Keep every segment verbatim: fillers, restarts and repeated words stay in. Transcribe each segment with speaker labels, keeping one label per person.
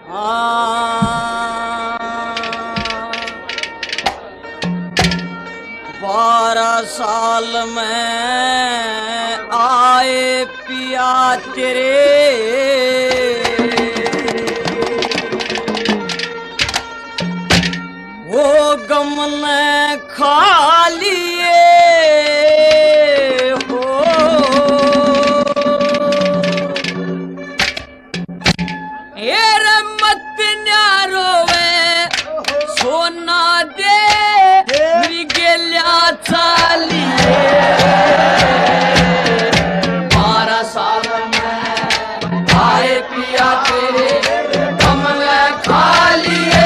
Speaker 1: बारह साल में आए पिया तेरे, वो गम ने खा लिए हो। ये मत न्यारोवे सोना दे मेरी गेल्या चालिए। बारह साल में आए पिया तेरे, गम ने खा लिए।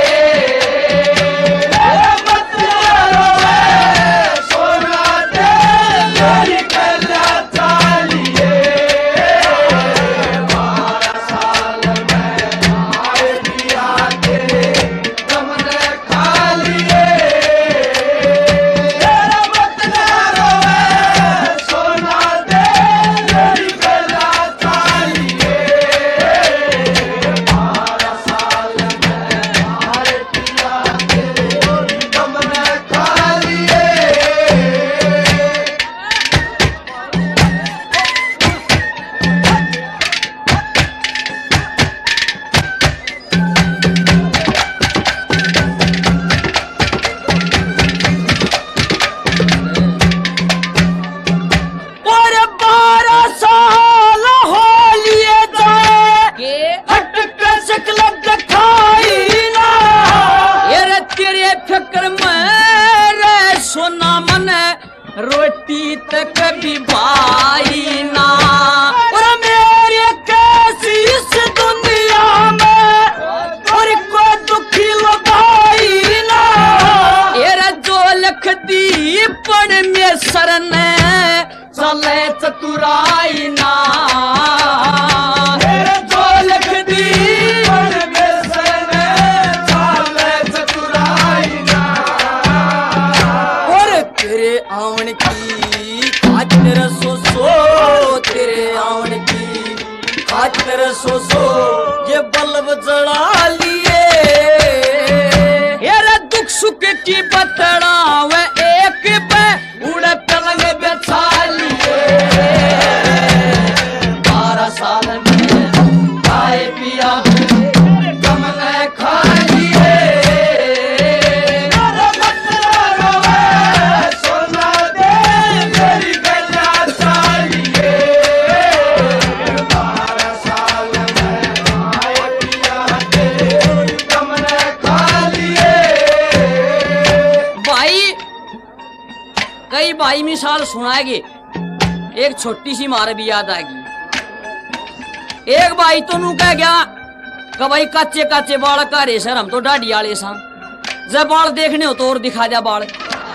Speaker 1: रोटी तक भी भाई ना, और मेरे कैसी इस दुनिया में और कोई दुखी लगाई ना। एरा जो लख दी पड़ में सर ने चले चतुराई ना। एरा जो लख दी पड़ में सर ने चले चतुराई ना। और तेरे आवन की खातिर सो सो, तेरे आवन की खातिर सो सो ये बल्ब जला लिए। यार दुख सुख की बतड़ावे एक पे उड़े पलंग बिछा लिए। बारह साल में आए पिया गम ने खा लिए। कई भाई मिसाल सुनाएगी, एक छोटी सी मार भी याद आएगी। एक भाई तो नू कह गया कि भाई कच्चे कच्चे बाल करे सर, हम तो ढाडी वाले सा, जब बाल देखने हो तो और दिखा जा बाल।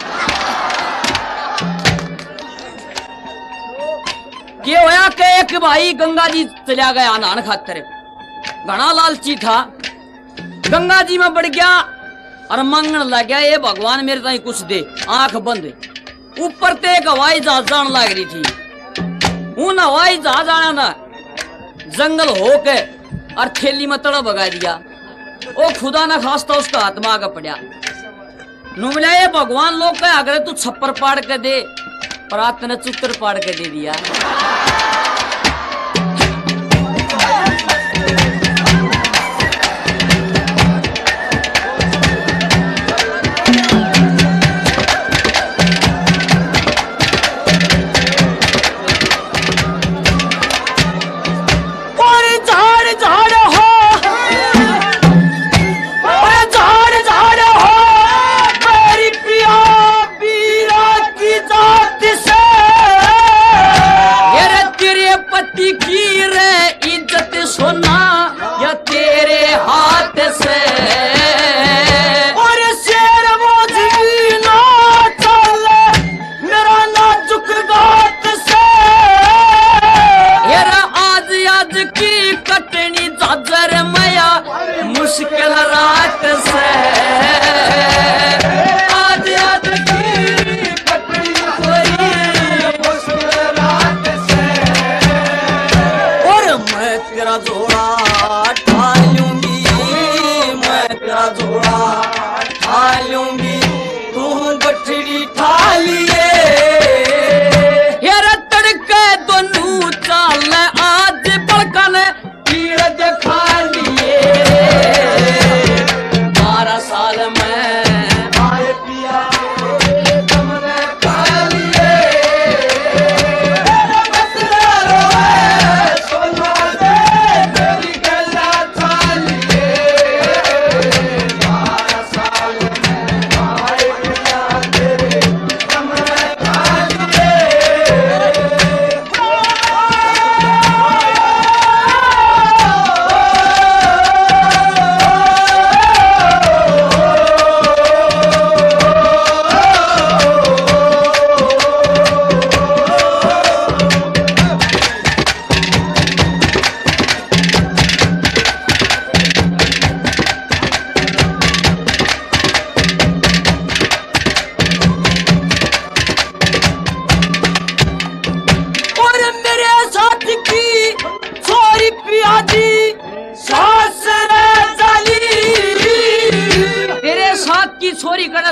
Speaker 1: क्या होया कि एक भाई गंगा जी चला गया नहान खातर, घना लालची था, गंगा जी में बढ़ गया और मांगने लग गया ये भगवान मेरे ताई कुछ दे। आंख बंद, ऊपर ते एक हवाई जहाज जान लग रही थी। उन हवाई जहाज आने ना जंगल होके और थैली में तड़ा भगा दिया। ओ खुदा ना खास्ता उसका आत्मा का पड़ा। नुमला ये भगवान लोग कहे अगर तू छप्पर पाड़ के दे, प्रात ने चित्र पाड़ के दे दिया।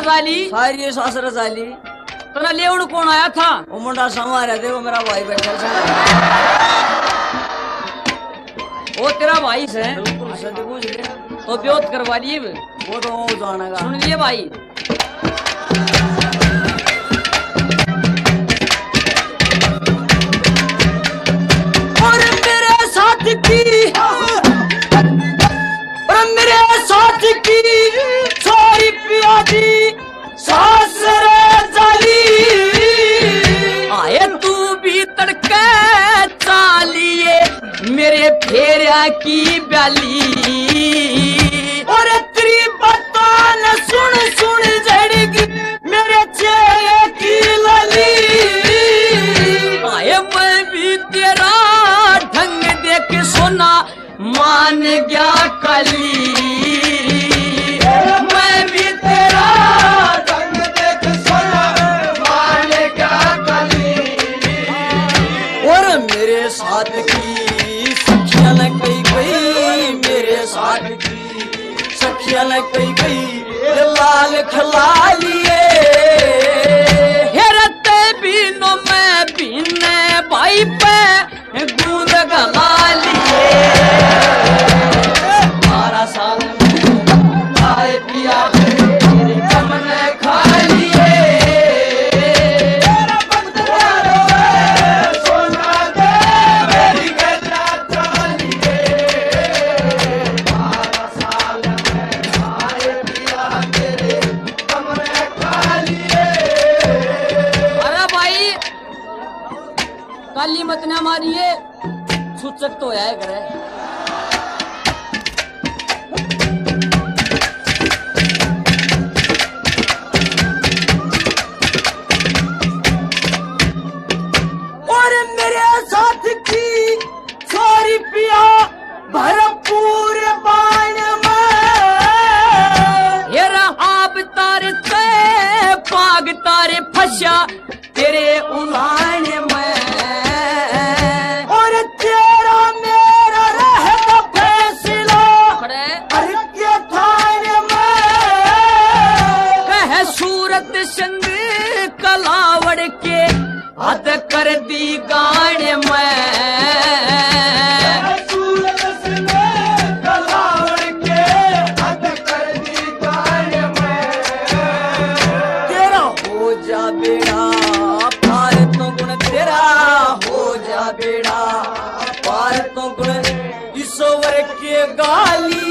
Speaker 1: रजाली
Speaker 2: सारी ये सास रजाली।
Speaker 1: तना लेवण कौन आया था?
Speaker 2: वो मुंडा समा रहे थे, वो मेरा भाई बैठा था।
Speaker 1: वो तेरा भाई से?
Speaker 2: बिल्कुल सच पूछ ले।
Speaker 1: तो ब्योत करवा लिए
Speaker 2: वो तो वो जानेगा।
Speaker 1: सुन लिए भाई।
Speaker 2: और मेरे साथ की और मेरे साथ की छोरी पियाजी सास रजाली।
Speaker 1: आए तू भी तड़के चालिए मेरे फेरिया की ब्याली।
Speaker 2: और तेरी बातां न सुन सुन जड़गी मेरे चेहरे की लाली।
Speaker 1: आए मैं भी तेरा ढंग देख सोना मान गया कली। मैं भी तेरा
Speaker 2: ढंग देख सोना मान गया कली। और मेरे साथ की सखियां न कही गई, मेरे साथ की सखियां न कही गई लाल खिला लिए।
Speaker 1: हेरते बीनो मैं बीने भाई पे दूध गला लिए।
Speaker 2: बारह साल में आए पिया तेरे गम ने खा लिए। सोना दे मेरी गजा चालिए। बारह साल में आए पिया तेरे गम ने खा लिए।
Speaker 1: अरे भाई काली मत न मारिए, सूचक तो आया करे।
Speaker 2: और मेरे साथ की छोरी पिया भरपूर बाण में।
Speaker 1: हेरा आप तारे ते पाग तारे फसा तेरे उलान में।
Speaker 2: और तेरा मेरा रहता फैसला
Speaker 1: खड़े
Speaker 2: हर के थाने में।
Speaker 1: कह सूरत संग कलावड़ के हद कर दी गाने में।
Speaker 2: सूरत संग कलावड़ के हद कर दी गाने में। तेरा हो जा बेड़ा पार तो गुण, तेरा हो जा बेड़ा पार तो गुण ईश्वर के गाली।